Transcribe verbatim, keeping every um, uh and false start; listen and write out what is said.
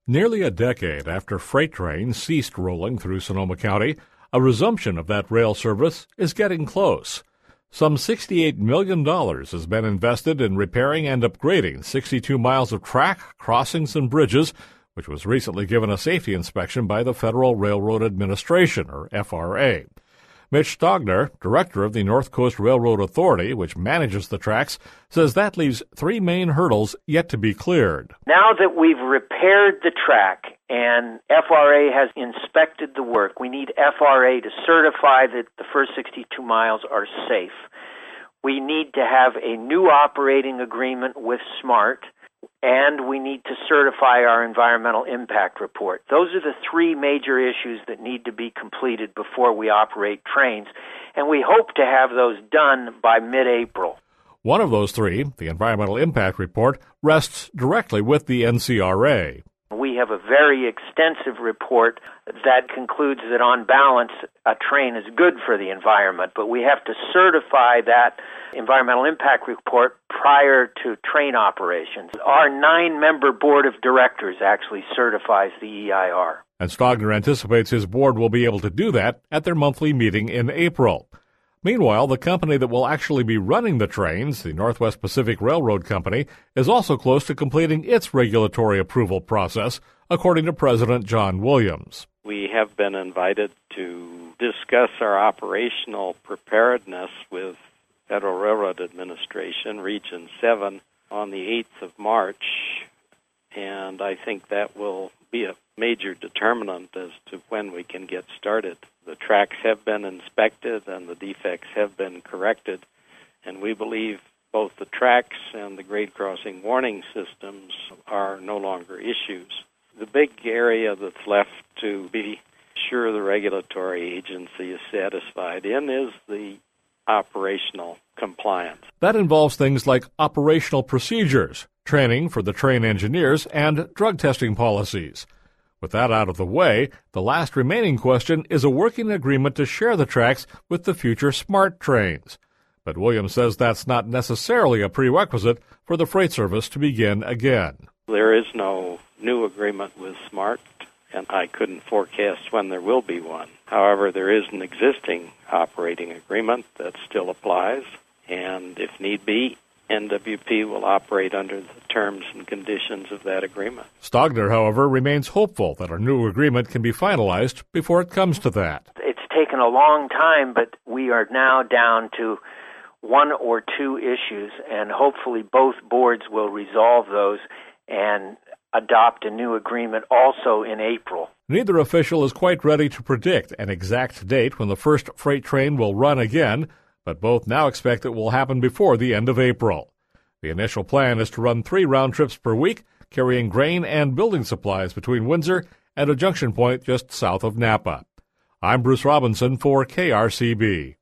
Nearly a decade after freight trains ceased rolling through Sonoma County, a resumption of that rail service is getting close. Some sixty-eight million dollars has been invested in repairing and upgrading sixty-two miles of track, crossings, and bridges, which was recently given a safety inspection by the Federal Railroad Administration, or F R A. Mitch Stogner, director of the North Coast Railroad Authority, which manages the tracks, says that leaves three main hurdles yet to be cleared. Now that we've repaired the track and F R A has inspected the work, we need F R A to certify that the first sixty-two miles are safe. We need to have a new operating agreement with SMART, and we need to certify our environmental impact report. Those are the three major issues that need to be completed before we operate trains, and we hope to have those done by mid-April. One of those three, the environmental impact report, rests directly with the N C R A. We have a very extensive report that concludes that on balance, a train is good for the environment, but we have to certify that environmental impact report prior to train operations. Our nine-member board of directors actually certifies the E I R. And Stogner anticipates his board will be able to do that at their monthly meeting in April. Meanwhile, the company that will actually be running the trains, the Northwest Pacific Railroad Company, is also close to completing its regulatory approval process, according to President John Williams. We have been invited to discuss our operational preparedness with Federal Railroad Administration, Region seven, on the eighth of March, and I think that will be a major determinant as to when we can get started. The tracks have been inspected and the defects have been corrected, and we believe both the tracks and the grade crossing warning systems are no longer issues. The big area that's left to be sure the regulatory agency is satisfied in is the operational compliance. That involves things like operational procedures, training for the train engineers, and drug testing policies. With that out of the way, the last remaining question is a working agreement to share the tracks with the future SMART trains. But Williams says that's not necessarily a prerequisite for the freight service to begin again. There is no new agreement with SMART, and I couldn't forecast when there will be one. However, there is an existing operating agreement that still applies, and if need be, N W P will operate under the terms and conditions of that agreement. Stogner, however, remains hopeful that a new agreement can be finalized before it comes to that. It's taken a long time, but we are now down to one or two issues, and hopefully both boards will resolve those and adopt a new agreement also in April. Neither official is quite ready to predict an exact date when the first freight train will run again, but both now expect it will happen before the end of April. The initial plan is to run three round trips per week, carrying grain and building supplies between Windsor and a junction point just south of Napa. I'm Bruce Robinson for K R C B.